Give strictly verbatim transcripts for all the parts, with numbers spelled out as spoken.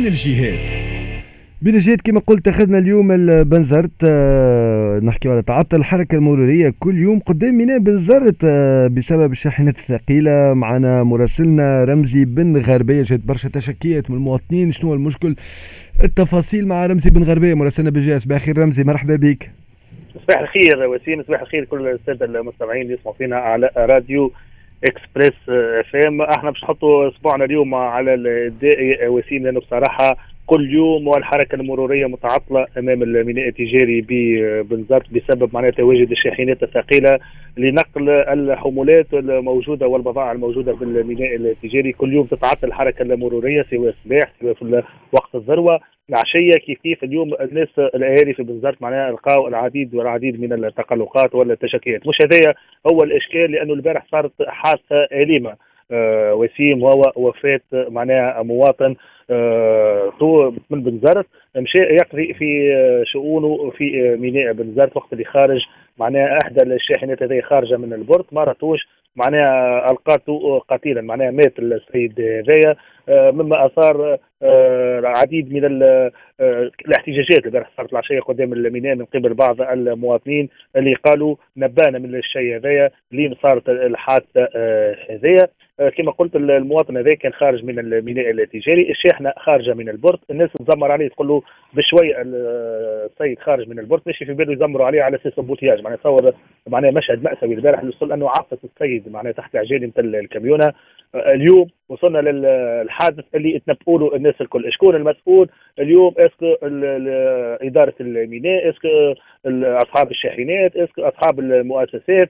بين الجهات. بين الجهات كما قلت أخذنا اليوم بنزرت، آه نحكي على تعطل الحركة المرورية كل يوم قدام ميناء بنزرت آه بسبب الشاحنات الثقيلة. معنا مراسلنا رمزي بن غربية، جات برشا تشكيات من المواطنين. شنو المشكل؟ التفاصيل مع رمزي بن غربية مراسلنا بجي. صباح الخير رمزي، مرحبا بك. صباح الخير وسيم، صباح الخير كل السادة المستمعين اللي يسمعوا فينا على راديو اكسبريس اف ام. احنا باش نحطوا اصبعنا اليوم على الدائي وسيم، لانه بصراحه كل يوم والحركه المروريه متعطله امام الميناء التجاري ببنزرت بسبب معناها تواجد الشاحنات الثقيله لنقل الحمولات الموجوده والبضائع الموجوده في الميناء التجاري. كل يوم تتعطل الحركه المروريه سواء الصباح سواء في وقت الذروه العشيه. كيف كيف اليوم الناس الاهالي في بنزرت معناها لقاو العديد والعديد من التقلقات ولا التشكيات. مش هذايا هو الاشكال، لانه البارح صارت حادثه اليمه آه وسيم، وهو وفاه معناها مواطن آه من بنزرت مشى يقضي في شؤونه في ميناء بنزرت وقت اللي خارج معناها احدى الشاحنات هذه خارجه من البورت، ما راتوش معناها القاته قتيلا، معناها مات السيد هذايا آه مما اثار آه العديد من آه الاحتجاجات اللي صارت العشيه قدام الميناء من قبل بعض المواطنين اللي قالوا نبانا من الشيء هذايا لين صارت الحادثه هذايا. آه كما قلت المواطن هذا كان خارج من الميناء التجاري، الشاحنه خارجه من البورت، الناس تزمر عليه تقول له بشوي السيد خارج من البورت، ماشي في باله يزمروا عليه على اساس البوتياج. معناها تصور معناها مشهد مأساوي البارح اللي وصل انه عفت السيد معناها تحت عجالي مثل الكاميونه. اليوم وصلنا للحادث اللي تنبؤوا له الناس الكل. شكون المسؤول اليوم؟ اسكو اداره الميناء، اسكو اصحاب الشاحنات، اسكو اصحاب المؤسسات،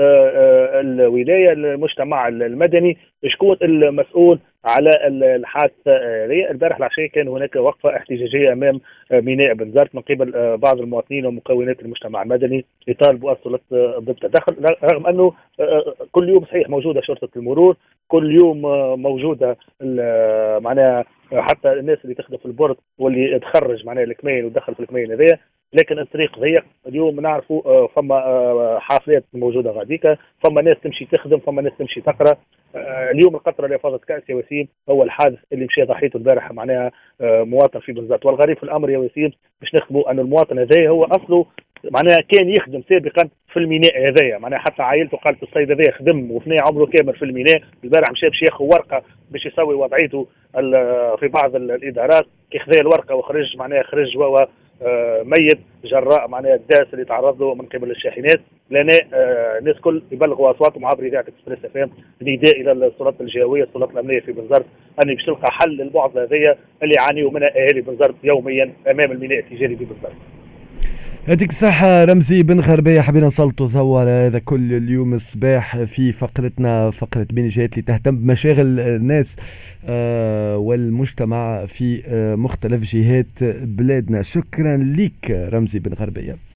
الولايه، المجتمع المدني، شكون المسؤول على الحادثه هذه؟ البارح العشيه كان هناك وقفه احتجاجيه امام ميناء بنزرت من قبل بعض المواطنين ومكونات المجتمع المدني يطالبوا السلطات بالتدخل، رغم انه كل يوم صحيح موجوده شرطه المرور، كل يوم موجوده معناها حتى الناس اللي تخدم في البورد واللي تخرج معناها الكمين وتدخل في الكمين هذيا، لكن الطريق ضيق. اليوم نعرفوا فما حافلات موجوده غاديكا، فما ناس تمشي تخدم، فما ناس تمشي تقرا. اليوم القطره اللي فاضت كاس يا وسيم هو الحادث اللي مشى ضحيته البارحه معناها مواطن في بنزرت. والغريب في الامر يا وسيم باش نخدموا ان المواطن هذا هو اصله معناها كان يخدم سابقا في الميناء هذايا، معناها حتى عائلته قالت السيد هذا خدم وفنى عمره كامل في الميناء. البارح مشى باش ياخذ ورقه باش يسوي وضعيته في بعض الادارات، كي خذا الورقه وخرج معناها خرج وهو آه ميت جراء معناها الداس اللي تعرض له من قبل الشاحنات. لان آه الناس كل يبلغوا اصواتهم عبر اذاعه اكسبريس اف ام نداء الى السلطات الجهويه السلطات الامنيه في بنزرت ان باش تلقى حل للمعضله هذيا اللي يعانيوا منها اهالي بنزرت يوميا امام الميناء التجاري في بنزرت. يعطيك الصحة رمزي بن غربية. حبينا نسلطوا ضوء على هذا كل اليوم الصباح في فقرتنا، فقرة بين الجهات اللي تهتم بمشاغل الناس آه والمجتمع في آه مختلف جهات بلادنا. شكرا لك رمزي بن غربية.